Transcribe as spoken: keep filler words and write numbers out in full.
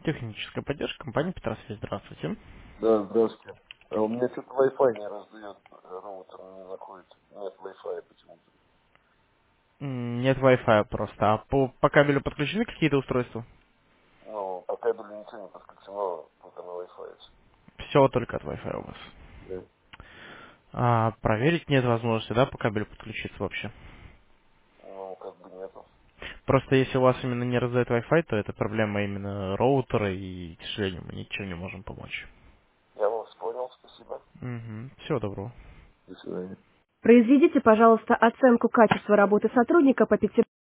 Техническая поддержка, компания Петросвязь. Здравствуйте. Да, здравствуйте. А у меня что-то Wi-Fi не раздает, роутер не заходит. Нет Wi-Fi почему-то. М, Нет Wi-Fi просто. А по, по кабелю подключены какие-то устройства? Ну, по кабелю ничего не подключено, только на Wi-Fi. Все только от Wi-Fi у вас. Да. А проверить нет возможности, да, по кабелю подключиться вообще? Ну, как бы нету. Просто если у вас именно не раздает Wi-Fi, то это проблема именно роутера, и, к сожалению, мы ничем не можем помочь. Я вас понял, спасибо. Угу. Всего доброго. До свидания. Произведите, пожалуйста, оценку качества работы сотрудника по пяти